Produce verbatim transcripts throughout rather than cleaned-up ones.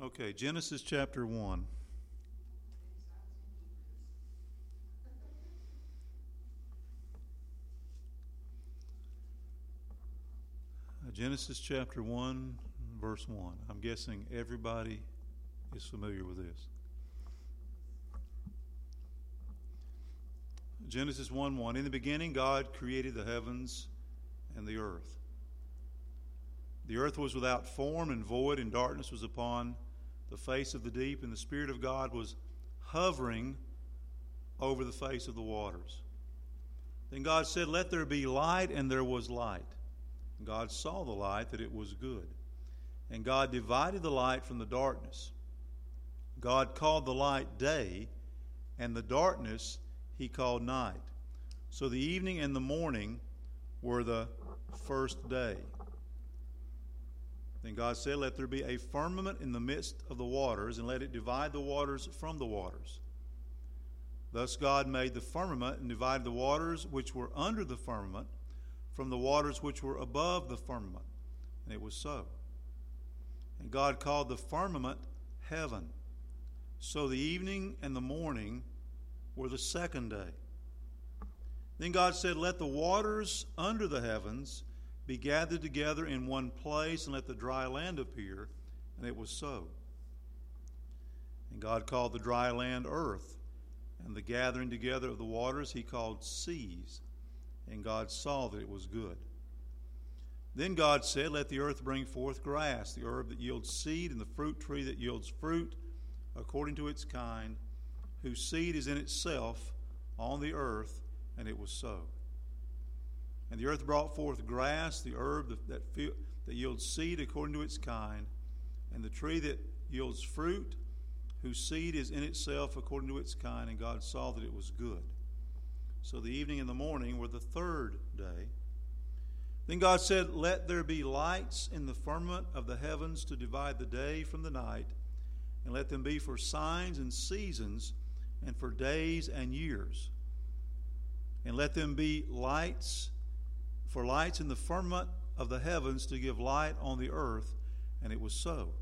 Okay, Genesis chapter one. Genesis chapter one, verse one. I'm guessing everybody is familiar with this. Genesis one one. In the beginning, God created the heavens and the earth. The earth was without form and void, and darkness was upon the face of the deep, and the Spirit of God was hovering over the face of the waters. Then God said, "Let there be light," and there was light. And God saw the light, that it was good. And God divided the light from the darkness. God called the light day, and the darkness he called night. So the evening and the morning were the first day. Then God said, "Let there be a firmament in the midst of the waters, and let it divide the waters from the waters." Thus God made the firmament and divided the waters which were under the firmament from the waters which were above the firmament. And it was so. And God called the firmament heaven. So the evening and the morning were the second day. Then God said, "Let the waters under the heavens be gathered together in one place, and let the dry land appear." And it was so. And God called the dry land earth, and the gathering together of the waters he called seas. And God saw that it was good. Then God said, "Let the earth bring forth grass, the herb that yields seed, and the fruit tree that yields fruit according to its kind, whose seed is in itself on the earth." And it was so. And the earth brought forth grass, the herb that, that, that yields seed according to its kind, and the tree that yields fruit, whose seed is in itself according to its kind. And God saw that it was good. So the evening and the morning were the third day. Then God said, "Let there be lights in the firmament of the heavens to divide the day from the night, and let them be for signs and seasons, and for days and years. And let them be lights for lights in the firmament of the heavens to give light on the earth." And it was so.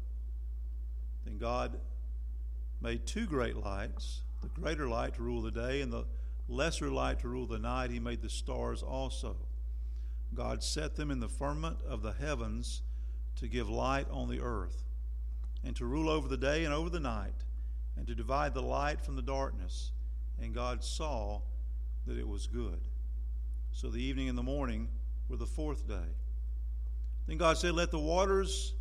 Then God made two great lights, the greater light to rule the day, and the lesser light to rule the night. He made the stars also. God set them in the firmament of the heavens to give light on the earth, and to rule over the day and over the night, and to divide the light from the darkness. And God saw that it was good. So the evening and the morning were the fourth day. Then God said, "Let the waters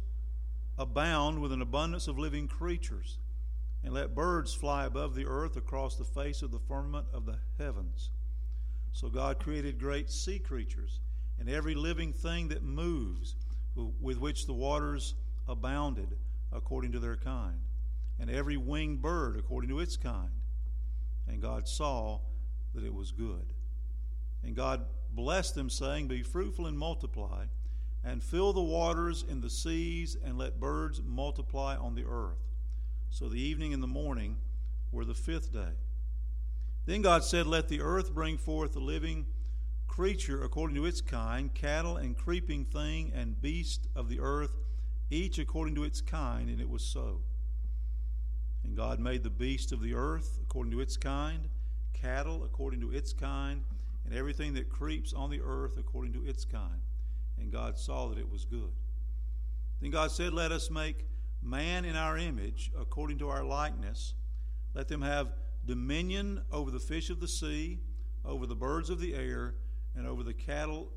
abound with an abundance of living creatures, and let birds fly above the earth across the face of the firmament of the heavens." So God created great sea creatures, and every living thing that moves, with which the waters abounded according to their kind, and every winged bird according to its kind. And God saw that it was good. And God blessed them, saying, "Be fruitful and multiply, and fill the waters in the seas, and let birds multiply on the earth." So the evening and the morning were the fifth day. Then God said, "Let the earth bring forth a living creature according to its kind, cattle and creeping thing and beast of the earth, each according to its kind." And it was so. And God made the beast of the earth according to its kind, cattle according to its kind, and everything that creeps on the earth according to its kind. And God saw that it was good. Then God said, "Let us make man in our image, according to our likeness. Let them have dominion over the fish of the sea, over the birds of the air, and over the cattle,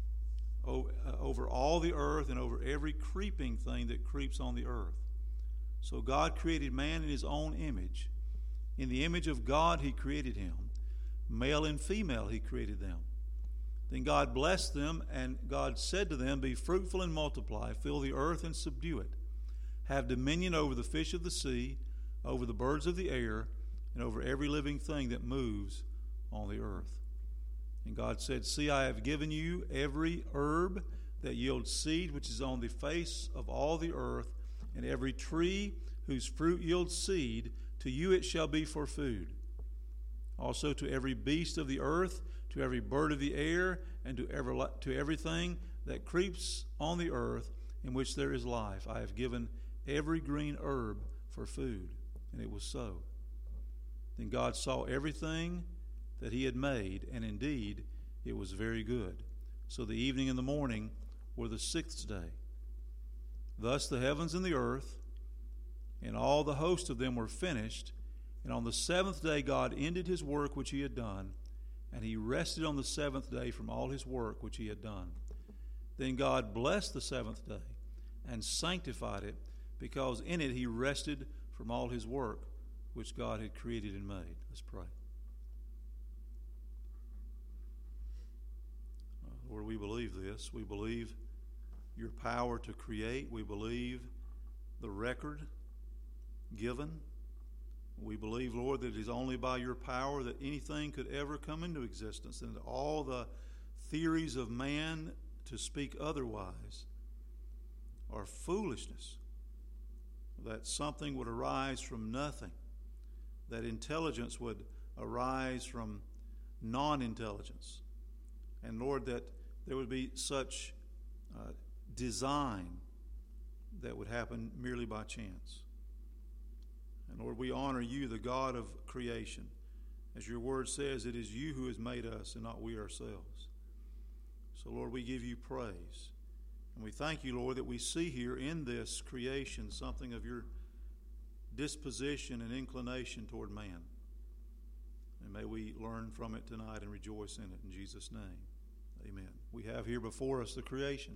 over all the earth, and over every creeping thing that creeps on the earth." So God created man in his own image. In the image of God he created him. Male and female he created them. Then God blessed them, and God said to them, "Be fruitful and multiply, fill the earth and subdue it. Have dominion over the fish of the sea, over the birds of the air, and over every living thing that moves on the earth." And God said, "See, I have given you every herb that yields seed, which is on the face of all the earth, and every tree whose fruit yields seed, to you it shall be for food. Also to every beast of the earth, to every bird of the air, and to every, to everything that creeps on the earth, in which there is life, I have given every green herb for food. And it was so. Then God saw everything that he had made, and indeed it was very good. So the evening and the morning were the sixth day. Thus the heavens and the earth and all the host of them were finished. And on the seventh day God ended his work which he had done, and he rested on the seventh day from all his work which he had done. Then God blessed the seventh day and sanctified it, because in it he rested from all his work which God had created and made. Let's pray. Uh, Lord, we believe this. We believe your power to create. We believe the record given. We believe, Lord, that it is only by your power that anything could ever come into existence, and that all the theories of man to speak otherwise are foolishness, that something would arise from nothing, that intelligence would arise from non-intelligence, and Lord, that there would be such uh, design that would happen merely by chance. And Lord, we honor you, the God of creation. As your word says, it is you who has made us and not we ourselves. So Lord, we give you praise. And we thank you, Lord, that we see here in this creation something of your disposition and inclination toward man. And may we learn from it tonight and rejoice in it in Jesus' name. Amen. We have here before us the creation.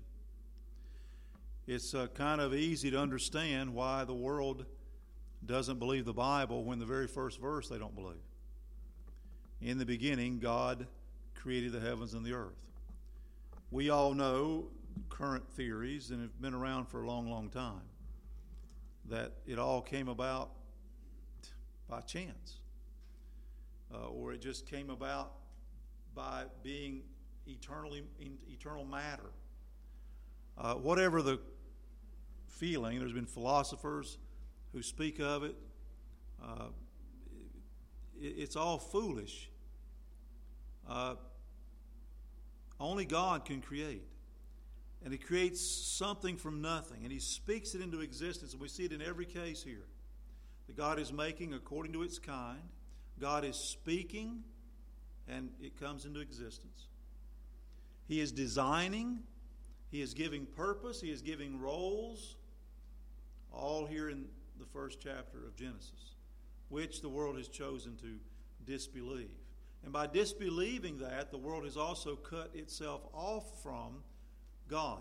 It's uh, kind of easy to understand why the world doesn't believe the Bible when the very first verse they don't believe. In the beginning, God created the heavens and the earth. We all know current theories, and have been around for a long, long time, that it all came about by chance, uh, or it just came about by being eternally in eternal matter. Uh, whatever the feeling, there's been philosophers who speak of it. Uh, it it's all foolish. Uh, only God can create. And he creates something from nothing, and he speaks it into existence. And we see it in every case here, that God is making according to its kind. God is speaking, and it comes into existence. He is designing. He is giving purpose. He is giving roles, all here in the first chapter of Genesis, which the world has chosen to disbelieve. And by disbelieving that, the world has also cut itself off from God.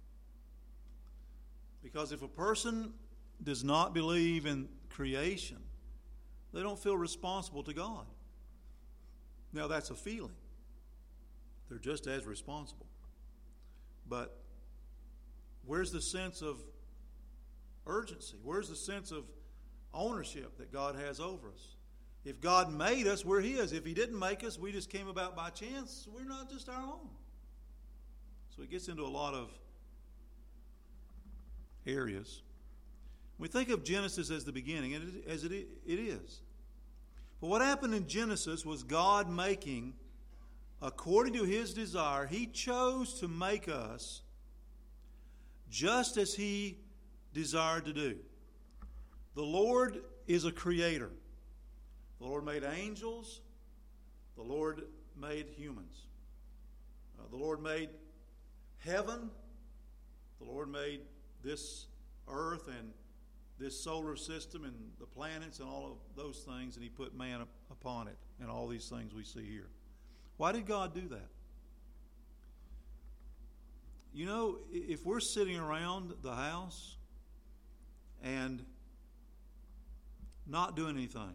Because if a person does not believe in creation, they don't feel responsible to God. Now, that's a feeling. They're just as responsible. But where's the sense of urgency? Where's the sense of ownership that God has over us? If God made us, we're His. If He didn't make us, we just came about by chance, we're not just our own. So it gets into a lot of areas. We think of Genesis as the beginning, and it, as it, it is. But what happened in Genesis was God making, according to His desire, He chose to make us just as He desired to do. The Lord is a creator. The Lord made angels. The Lord made humans. Uh, the Lord made heaven. The Lord made this earth and this solar system and the planets and all of those things, and He put man up upon it and all these things we see here. Why did God do that? You know, if we're sitting around the house and not doing anything,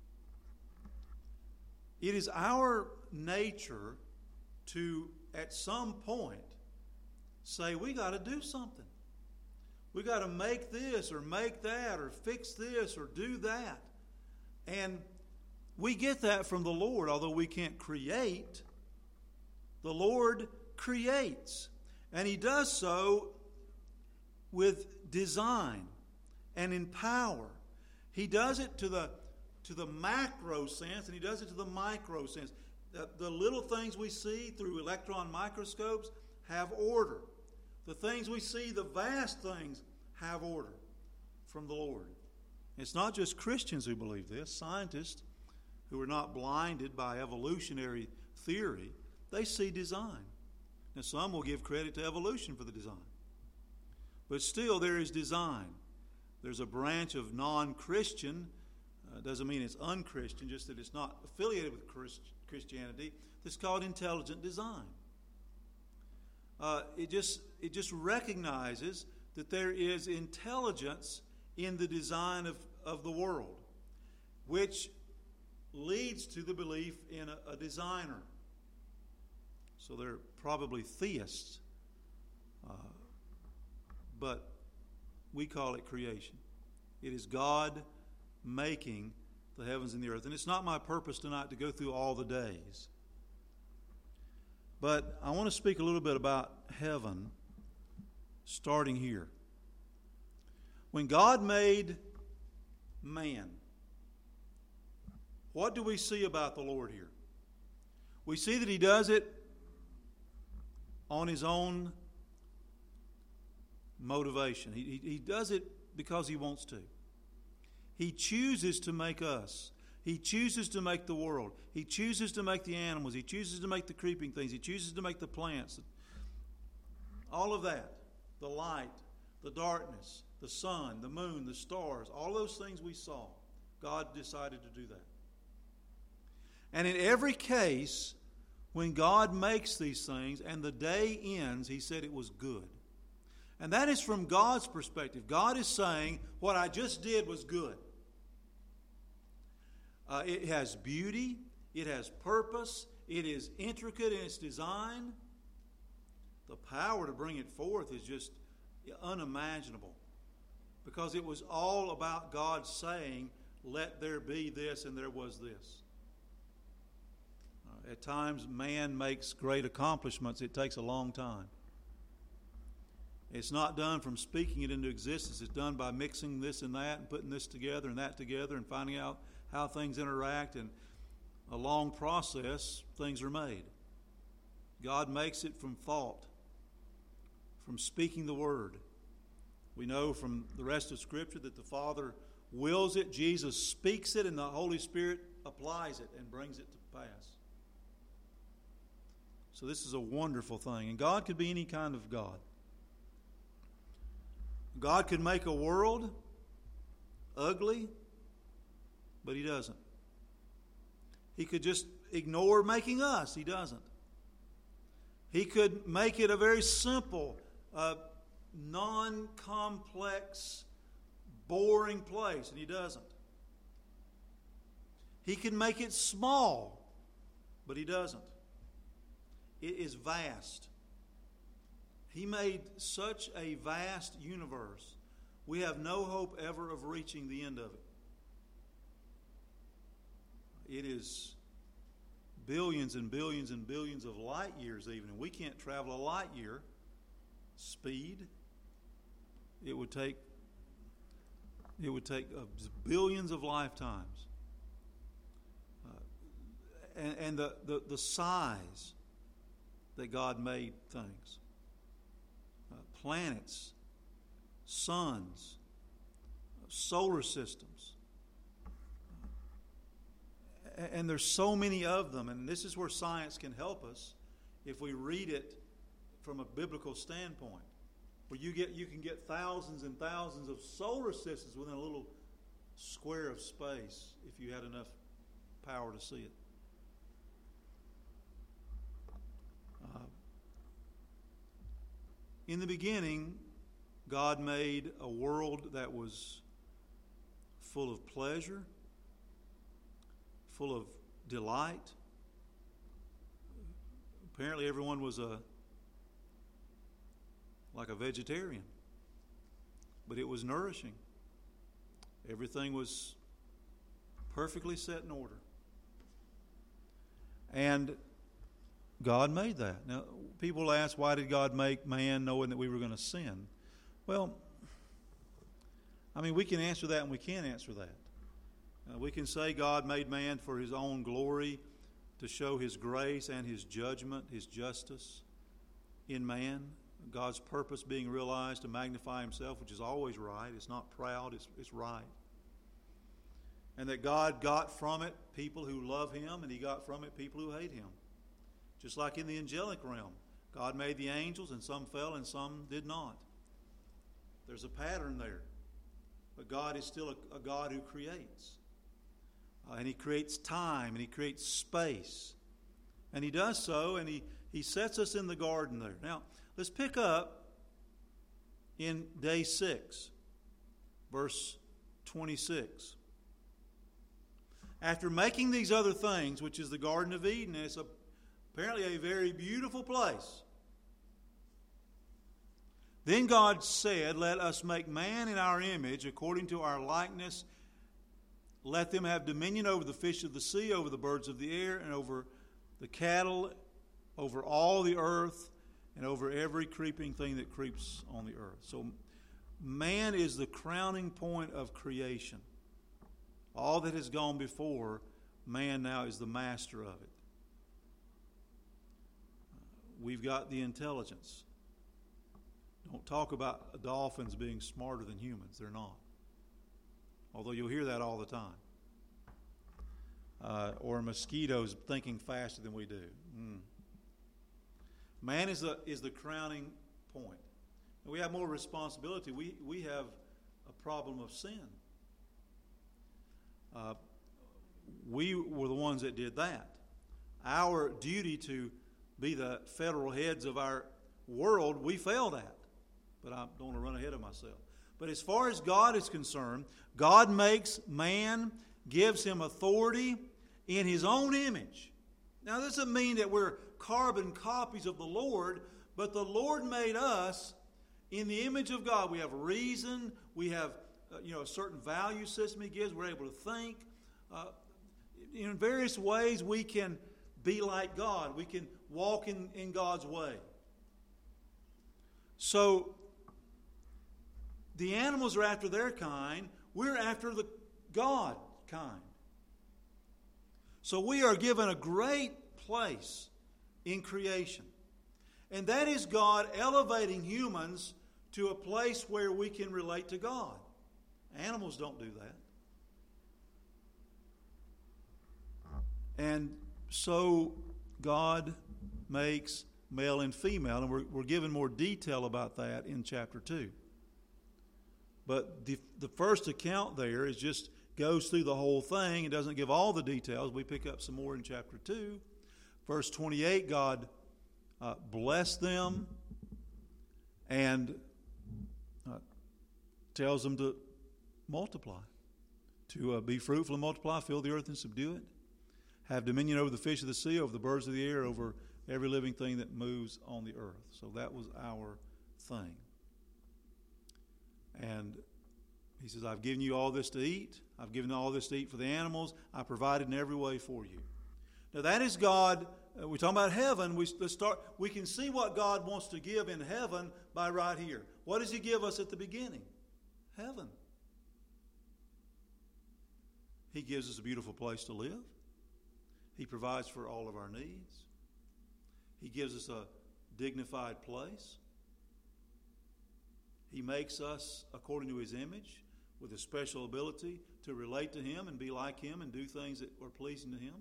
it is our nature to, at some point, say, we got to do something. We got to make this or make that or fix this or do that. And we get that from the Lord, although we can't create. The Lord creates. And He does so with design and in power. He does it to the to the macro sense, and He does it to the micro sense. The, the little things we see through electron microscopes have order. The things we see, the vast things, have order. from the Lord. It's not just Christians who believe this. Scientists who are not blinded by evolutionary theory, they see design. Now, some will give credit to evolution for the design. But still, there is design. There's a branch of non-Christian, uh, doesn't mean it's unchristian, just that it's not affiliated with Christ- Christianity, that's called intelligent design. Uh, it just it just recognizes that there is intelligence in the design of, of the world, which leads to the belief in a, a designer. So they're probably theists, uh, but we call it creation. It is God making the heavens and the earth. And it's not my purpose tonight to go through all the days. But I want to speak a little bit about heaven, starting here. When God made man, what do we see about the Lord here? We see that He does it on His own motivation. He, he, he does it because He wants to. He chooses to make us. He chooses to make the world. He chooses to make the animals. He chooses to make the creeping things. He chooses to make the plants. All of that. The light, the darkness, the sun, the moon, the stars, all those things we saw. God decided to do that. And in every case, when God makes these things and the day ends, He said it was good. And that is from God's perspective. God is saying, what I just did was good. Uh, it has beauty. It has purpose. It is intricate in its design. The power to bring it forth is just unimaginable. Because it was all about God saying, let there be this, and there was this. Uh, at times, man makes great accomplishments. It takes a long time. It's not done from speaking it into existence. It's done by mixing this and that and putting this together and that together and finding out how things interact. And a long process, things are made. God makes it from thought, from speaking the word. We know from the rest of Scripture that the Father wills it, Jesus speaks it, and the Holy Spirit applies it and brings it to pass. So this is a wonderful thing. And God could be any kind of God. God could make a world ugly, but He doesn't. He could just ignore making us. He doesn't. He could make it a very simple, uh, non-complex, boring place, and He doesn't. He can make it small, but He doesn't. It is vast. He made such a vast universe, we have no hope ever of reaching the end of it. It is billions and billions and billions of light years even, and we can't travel a light year speed. It would take it would take uh, billions of lifetimes. Uh, and and the, the, the size that God made things. Uh, planets, suns, solar systems. Uh, and there's so many of them, and this is where science can help us if we read it from a biblical standpoint. Where you get you can get thousands and thousands of solar systems within a little square of space if you had enough power to see it. Uh, in the beginning, God made a world that was full of pleasure, full of delight. Apparently everyone was a like a vegetarian, but it was nourishing. Everything was perfectly set in order. And God made that. Now, people ask, why did God make man knowing that we were going to sin? Well, I mean, we can answer that and we can't answer that. Uh, we can say God made man for His own glory, to show His grace and His judgment, His justice in man. God's purpose being realized to magnify himself, which is always right. It's not proud, it's, it's right. And that God got from it people who love him, and he got from it people who hate him. Just like in the angelic realm. God made the angels, and some fell and some did not. There's a pattern there. But God is still a, a God who creates. Uh, and he creates time, and he creates space. And he does so, and he, he sets us in the garden there. Now, let's pick up in day six, verse twenty-six. After making these other things, which is the Garden of Eden, it's a, apparently a very beautiful place. Then God said, let us make man in our image, according to our likeness. Let them have dominion over the fish of the sea, over the birds of the air, and over the cattle, over all the earth, and over every creeping thing that creeps on the earth. So man is the crowning point of creation. All that has gone before, man now is the master of it. We've got the intelligence. Don't talk about dolphins being smarter than humans. They're not. Although you'll hear that all the time. Uh, or mosquitoes thinking faster than we do. Mm. Man is the, is the crowning point. And we have more responsibility. We, we have a problem of sin. Uh, we were the ones that did that. Our duty to be the federal heads of our world, we failed at. But I don't want to run ahead of myself. But as far as God is concerned, God makes man, gives him authority in his own image. Now, this doesn't mean that we're carbon copies of the Lord, but the Lord made us in the image of God. We have reason, we have uh, you know, a certain value system he gives, we're able to think. Uh, in various ways we can be like God. We can walk in, in God's way. So, the animals are after their kind. We're after the God kind. So we are given a great place in creation. And that is God elevating humans to a place where we can relate to God. Animals don't do that. And so God makes male and female, and we're, we're given more detail about that in chapter two. But the, the first account there is just goes through the whole thing. It doesn't give all the details. We pick up some more in chapter two. Verse twenty-eight, God uh, blessed them and uh, tells them to multiply, to uh, be fruitful and multiply, fill the earth and subdue it, have dominion over the fish of the sea, over the birds of the air, over every living thing that moves on the earth. So that was our thing. And he says, I've given you all this to eat. I've given all this to eat for the animals. I provided in every way for you. Now that is God. Uh, we're talking about heaven. We, let's start, we can see what God wants to give in heaven by right here. What does he give us at the beginning? Heaven. He gives us a beautiful place to live. He provides for all of our needs. He gives us a dignified place. He makes us according to his image with a special ability to relate to him and be like him and do things that are pleasing to him.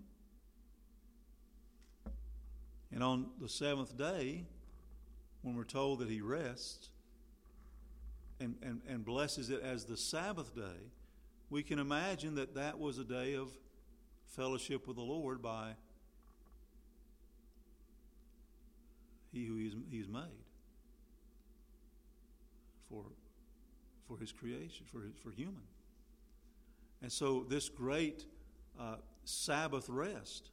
And on the seventh day, when we're told that he rests and, and, and blesses it as the Sabbath day, we can imagine that that was a day of fellowship with the Lord by he who he's, he's made. For, for his creation, for his, for human. And so this great uh, Sabbath rest,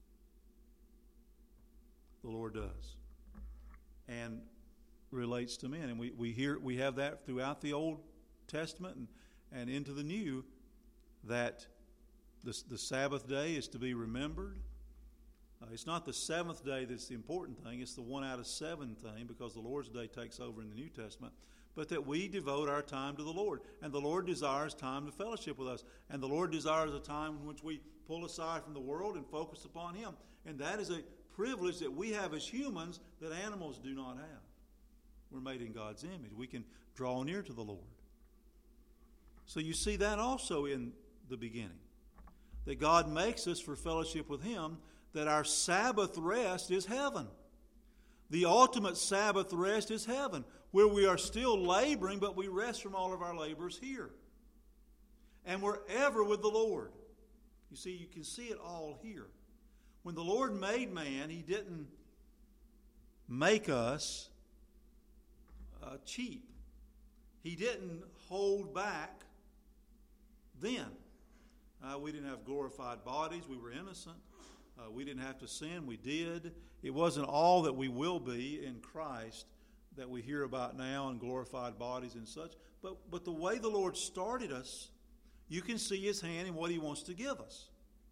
the Lord does, and relates to men. And we, we hear we have that throughout the Old Testament and, and into the New, that the, the Sabbath day is to be remembered. Uh, it's not the seventh day that's the important thing. It's the one out of seven thing, because the Lord's day takes over in the New Testament. But that we devote our time to the Lord. And the Lord desires time to fellowship with us. And the Lord desires a time in which we pull aside from the world and focus upon him. And that is a privilege that we have as humans that animals do not have. We're made in God's image. We can draw near to the Lord. So you see that also in the beginning. That God makes us for fellowship with Him, that our Sabbath rest is heaven. The ultimate Sabbath rest is heaven, where we are still laboring, but we rest from all of our labors here. And we're ever with the Lord. You see, you can see it all here. When the Lord made man, He didn't make us uh, cheap. He didn't hold back then. Uh, we didn't have glorified bodies. We were innocent. Uh, we didn't have to sin. We did. It wasn't all that we will be in Christ that we hear about now in glorified bodies and such. But, but the way the Lord started us, you can see His hand in what He wants to give us.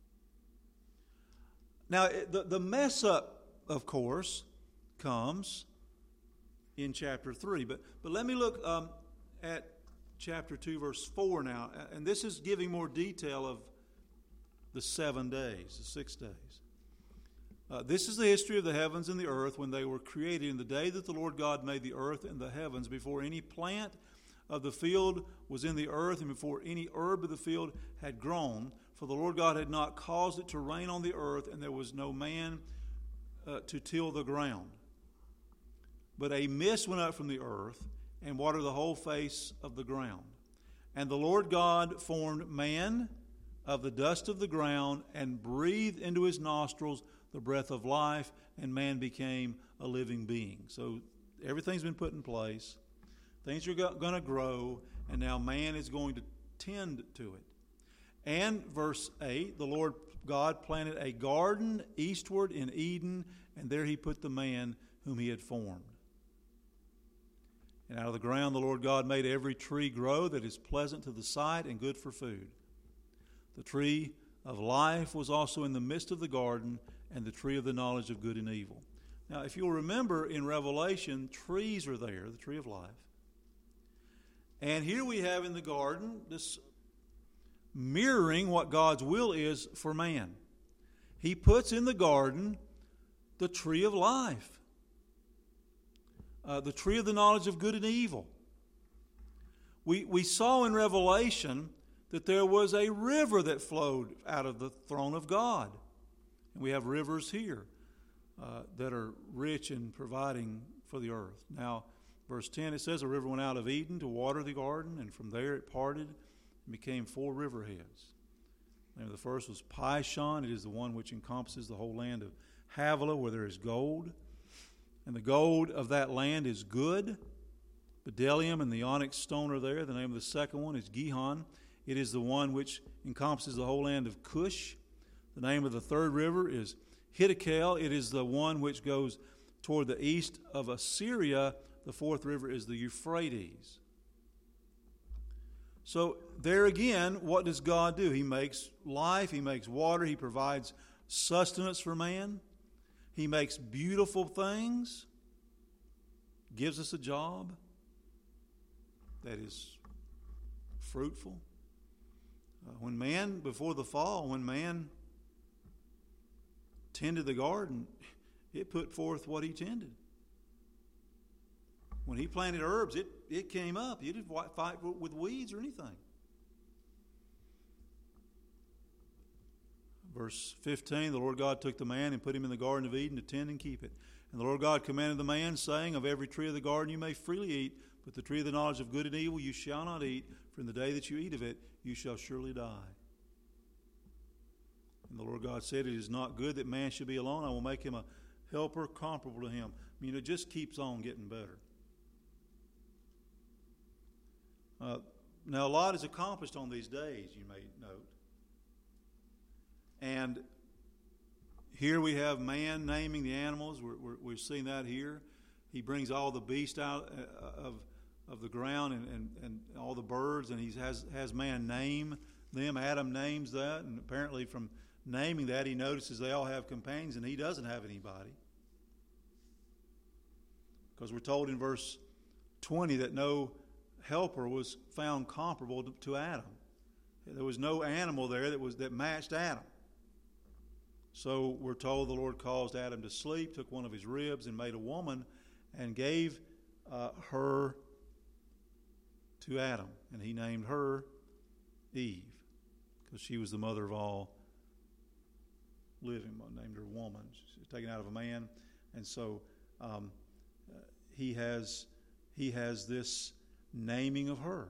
Now, the, the mess up, of course, comes in chapter three. But, but let me look um, at chapter two, verse four now. And this is giving more detail of the seven days, the six days. Uh, this is the history of the heavens and the earth when they were created. In the day that the Lord God made the earth and the heavens, before any plant of the field was in the earth, and before any herb of the field had grown, for the Lord God had not caused it to rain on the earth, and there was no man uh, to till the ground. But a mist went up from the earth, and watered the whole face of the ground. And the Lord God formed man of the dust of the ground, and breathed into his nostrils the breath of life, and man became a living being. So everything's been put in place. Things are going to grow, and now man is going to tend to it. And verse eight, the Lord God planted a garden eastward in Eden, and there He put the man whom He had formed. And out of the ground the Lord God made every tree grow that is pleasant to the sight and good for food. The tree of life was also in the midst of the garden, and the tree of the knowledge of good and evil. Now, if you'll remember in Revelation, trees are there, the tree of life. And here we have in the garden this mirroring what God's will is for man. He puts in the garden the tree of life, uh, the tree of the knowledge of good and evil. We, we saw in Revelation that there was a river that flowed out of the throne of God. And we have rivers here uh, that are rich in providing for the earth. Now, verse ten, it says, a river went out of Eden to water the garden, and from there it parted and became four river heads. The name of the first was Pishon. It is the one which encompasses the whole land of Havilah, where there is gold. And the gold of that land is good. Bdellium and the onyx stone are there. The name of the second one is Gihon. It is the one which encompasses the whole land of Cush. The name of the third river is Hiddekel. It is the one which goes toward the east of Assyria. The fourth river is the Euphrates. So there again, what does God do? He makes life, He makes water, He provides sustenance for man. He makes beautiful things, gives us a job that is fruitful. Uh, when man, before the fall, when man tended the garden, it put forth what he tended. When he planted herbs, it, it came up. You didn't fight with weeds or anything. Verse fifteen, the Lord God took the man and put him in the Garden of Eden to tend and keep it. And the Lord God commanded the man, saying, of every tree of the garden you may freely eat, but the tree of the knowledge of good and evil you shall not eat, for in the day that you eat of it, you shall surely die. And the Lord God said, it is not good that man should be alone. I will make him a helper comparable to him. I mean, it just keeps on getting better. Uh, now, a lot is accomplished on these days, you may note. And here we have man naming the animals. We're, we're, we're seeing that here. He brings all the beasts out of, of the ground and, and, and all the birds, and he has, has man name them. Adam names that, and apparently from naming that, he notices they all have companions, and he doesn't have anybody. Because we're told in verse twenty that no helper was found comparable to, to Adam. There was no animal there that was that matched Adam. So we're told the Lord caused Adam to sleep, took one of his ribs, and made a woman, and gave uh, her to Adam, and he named her Eve, because she was the mother of all living. Named her woman. She was taken out of a man, and so um, uh, he has he has this naming of her.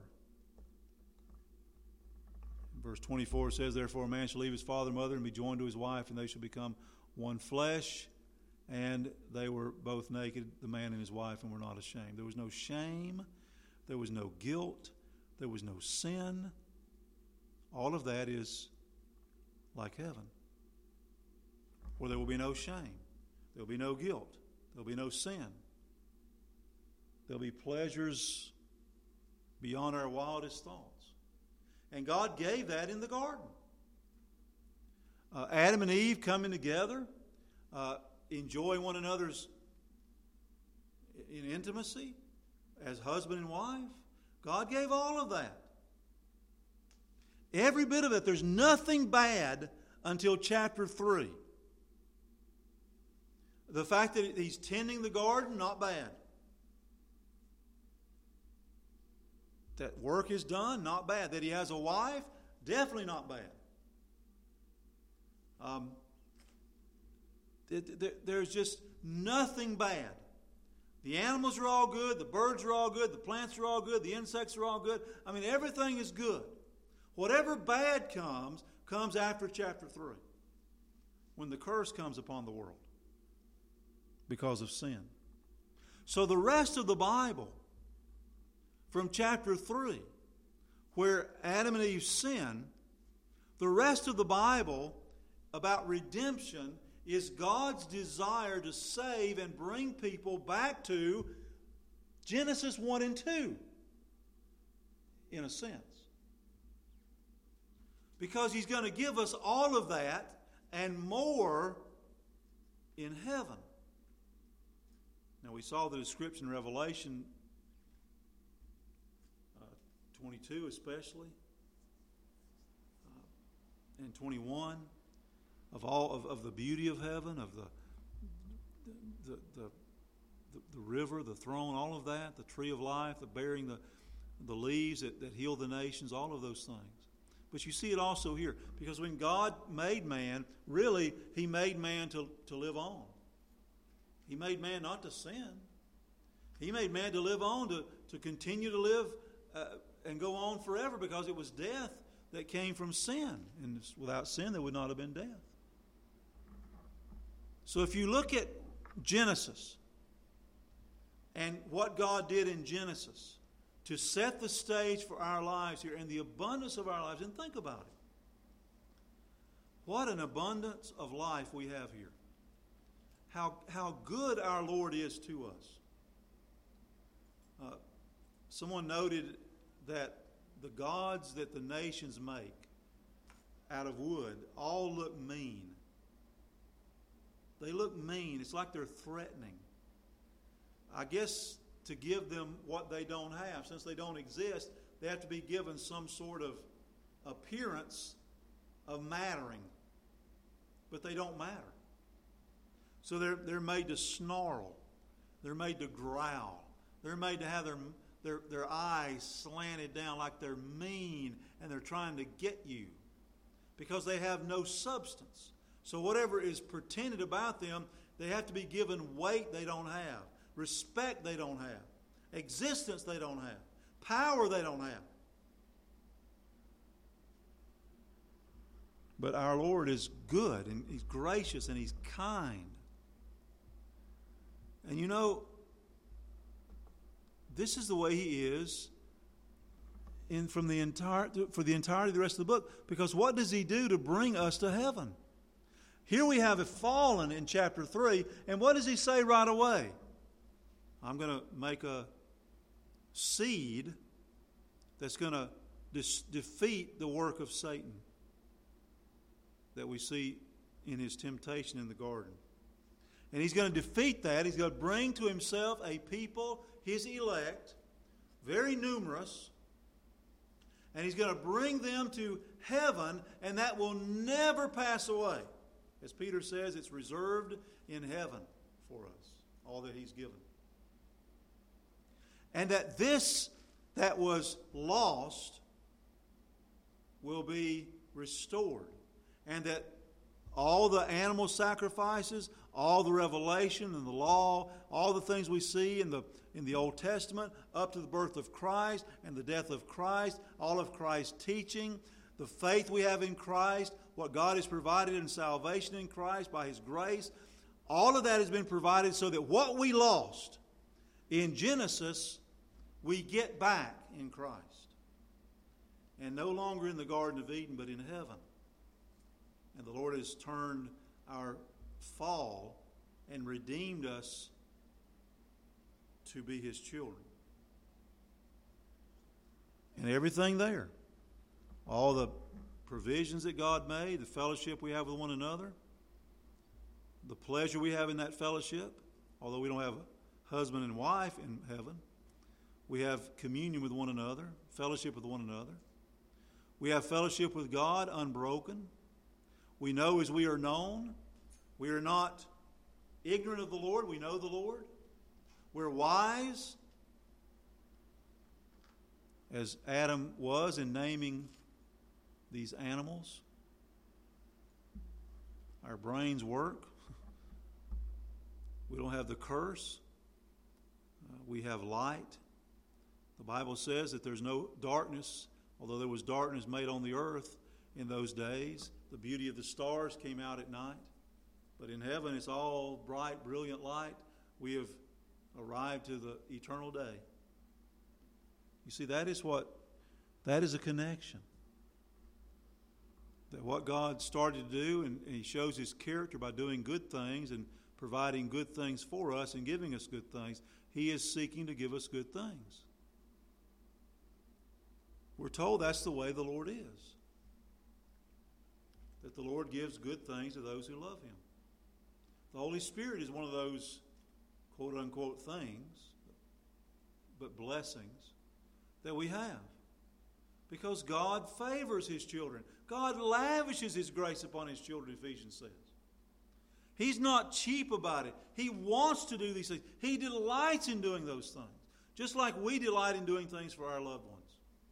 Verse twenty-four says, "Therefore a man shall leave his father and mother and be joined to his wife, and they shall become one flesh. And they were both naked, the man and his wife, and were not ashamed." There was no shame. There was no guilt. There was no sin. All of that is like heaven, where there will be no shame. There will be no guilt. There will be no sin. There will be pleasures beyond our wildest thoughts. And God gave that in the garden. Uh, Adam and Eve coming together, uh, enjoying one another's in intimacy as husband and wife. God gave all of that. Every bit of it. There's nothing bad until chapter three. The fact that he's tending the garden, not bad. That work is done, not bad. That he has a wife, definitely not bad. Um, there's just nothing bad. The animals are all good, the birds are all good, the plants are all good, the insects are all good. I mean, everything is good. Whatever bad comes, comes after chapter three, when the curse comes upon the world because of sin. So the rest of the Bible, from chapter three, where Adam and Eve sin, the rest of the Bible about redemption is God's desire to save and bring people back to Genesis one and two, in a sense. Because He's going to give us all of that and more in heaven. Now, we saw the description in Revelation uh, twenty-two especially, uh, and twenty-one, of all of, of the beauty of heaven, of the the, the the the river, the throne, all of that, the tree of life, the bearing the the leaves that, that heal the nations, all of those things. But you see it also here, because when God made man, really, He made man to, to live on. He made man not to sin. He made man to live on, to, to continue to live uh, and go on forever, because it was death that came from sin. And without sin, there would not have been death. So if you look at Genesis and what God did in Genesis to set the stage for our lives here and the abundance of our lives, and think about it. What an abundance of life we have here. How, how good our Lord is to us. Uh, someone noted that the gods that the nations make out of wood all look mean. They look mean. It's like they're threatening. I guess to give them what they don't have, since they don't exist, they have to be given some sort of appearance of mattering. But they don't matter. So they're, they're made to snarl. They're made to growl. They're made to have their, their, their eyes slanted down like they're mean and they're trying to get you, because they have no substance. So whatever is pretended about them, they have to be given weight they don't have, respect they don't have, existence they don't have, power they don't have. But our Lord is good, and He's gracious, and He's kind. And you know, this is the way He is in from the entire for the entirety of the rest of the book. Because what does He do to bring us to heaven? Here we have a fallen in chapter three, and what does He say right away? I'm going to make a seed that's going to dis- defeat the work of Satan that we see in his temptation in the garden. And He's going to defeat that. He's going to bring to Himself a people, His elect, very numerous, and He's going to bring them to heaven, and that will never pass away. As Peter says, it's reserved in heaven for us, all that He's given. And that this that was lost will be restored. And that all the animal sacrifices, all the revelation and the law, all the things we see in the in the Old Testament, up to the birth of Christ and the death of Christ, all of Christ's teaching, the faith we have in Christ, what God has provided in salvation in Christ by His grace, all of that has been provided so that what we lost in Genesis, we get back in Christ. And no longer in the Garden of Eden, but in heaven. And the Lord has turned our fall and redeemed us to be His children. And everything there, all the provisions that God made, the fellowship we have with one another, the pleasure we have in that fellowship, although we don't have a husband and wife in heaven, we have communion with one another, fellowship with one another. We have fellowship with God unbroken. We know as we are known. We are not ignorant of the Lord. We know the Lord. We're wise, as Adam was in naming these animals. Our brains work. We don't have the curse. Uh, we have light. The Bible says that there's no darkness, although there was darkness made on the earth in those days. The beauty of the stars came out at night. But in heaven, it's all bright, brilliant light. We have arrived to the eternal day. You see, that is what, that is a connection. That what God started to do, and, and He shows His character by doing good things and providing good things for us and giving us good things, He is seeking to give us good things. We're told that's the way the Lord is. That the Lord gives good things to those who love Him. The Holy Spirit is one of those quote-unquote things, but blessings that we have. Because God favors His children. God lavishes His grace upon His children, Ephesians says. He's not cheap about it. He wants to do these things. He delights in doing those things. Just like we delight in doing things for our loved ones.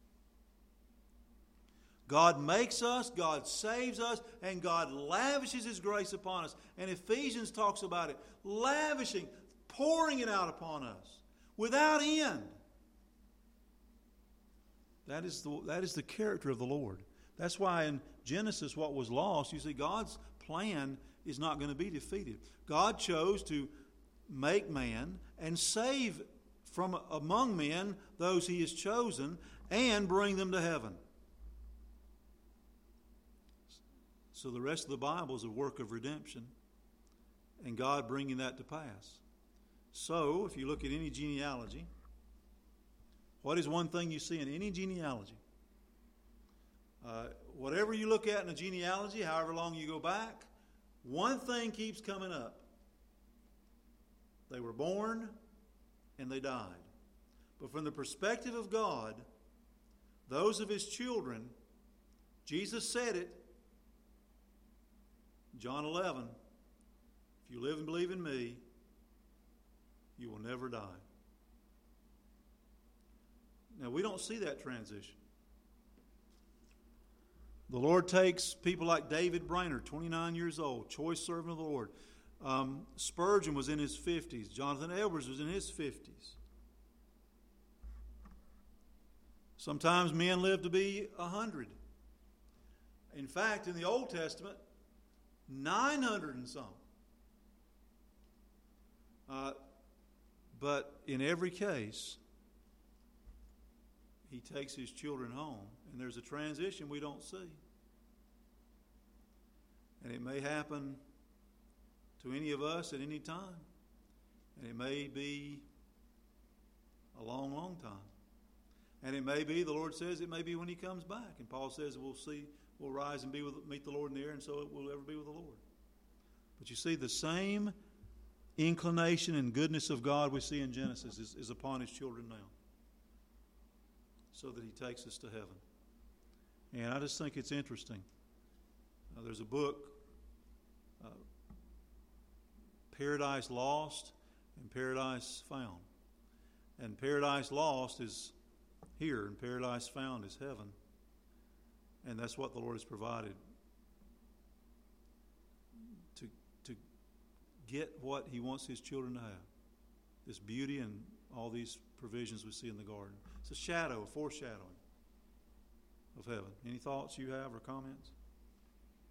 God makes us, God saves us, and God lavishes His grace upon us. And Ephesians talks about it, lavishing, pouring it out upon us without end. That is the, that is the character of the Lord. That's why in Genesis, what was lost, you see, God's plan is not going to be defeated. God chose to make man and save from among men those He has chosen and bring them to heaven. So the rest of the Bible is a work of redemption and God bringing that to pass. So, if you look at any genealogy, what is one thing you see in any genealogy? Uh, whatever you look at in a genealogy, however long you go back, one thing keeps coming up. They were born and they died. But from the perspective of God, those of His children, Jesus said it, John eleven, if you live and believe in me, you will never die. Now, we don't see that transition. The Lord takes people like David Brainerd, twenty-nine years old, choice servant of the Lord. Um, Spurgeon was in his fifties. Jonathan Edwards was in his fifties. Sometimes men live to be one hundred. In fact, in the Old Testament, nine hundred and some. Uh, but in every case, He takes His children home, and there's a transition we don't see. And it may happen to any of us at any time. And it may be a long, long time. And it may be, the Lord says, it may be when He comes back. And Paul says we'll see, we'll rise and be with, meet the Lord in the air, and so it will ever be with the Lord. But you see, the same inclination and goodness of God we see in Genesis is, is upon His children now, so that He takes us to heaven. And I just think it's interesting. Uh, there's a book, uh, Paradise Lost and Paradise Found. And paradise lost is here, and paradise found is heaven. And that's what the Lord has provided to, to get what He wants His children to have. This beauty and all these provisions we see in the garden. It's a shadow, a foreshadowing of heaven. Any thoughts you have or comments?